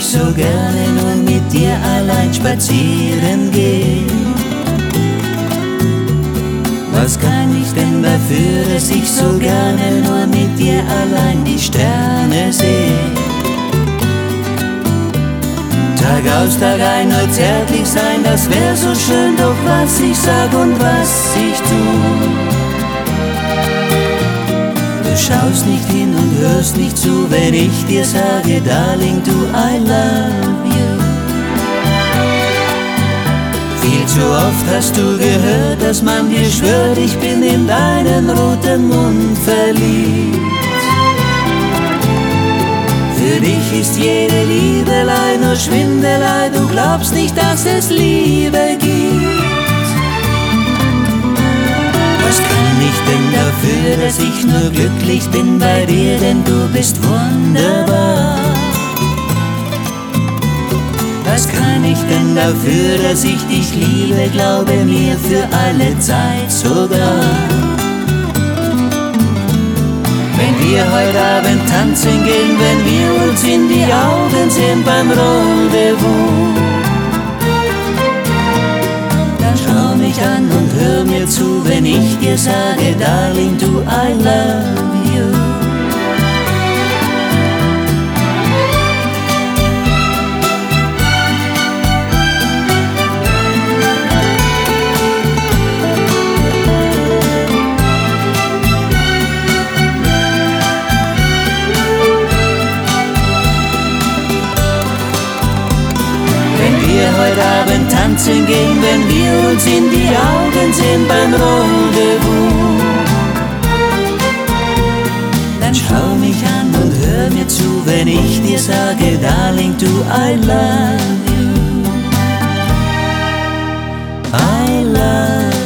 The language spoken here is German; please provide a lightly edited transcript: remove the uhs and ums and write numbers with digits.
ich so gerne nur mit dir allein spazieren gehen. Was kann ich denn dafür, dass ich so gerne nur mit dir allein die Sterne sehe? Tag aus, Tag ein, nur zärtlich sein, das wär so schön, doch was ich sag und was ich tu. Du schaust nicht hin und hörst nicht zu, wenn ich dir sage, Darling, du, I love you. Viel zu oft hast du gehört, dass man dir schwört, ich bin in deinen roten Mund verliebt. Für dich ist jede Liebelei nur Schwindelei, du glaubst nicht, dass es Liebe gibt. Was kann ich denn dafür, dass ich nur glücklich bin bei dir, denn du bist wunderbar. Was kann ich denn dafür, dass ich dich liebe, glaube mir für alle Zeit sogar. Wenn wir heute Abend tanzen gehen, wenn wir uns in die Augen sehen beim Rendezvous, dann schau mich an und hör mir zu, wenn ich dir sage, Darling, du, I love you. Heute Abend tanzen gehen, wenn wir uns in die Augen sehen beim Rendezvous, dann schau mich an und hör mir zu, wenn ich dir sage, Darling, du, I love you. I love you.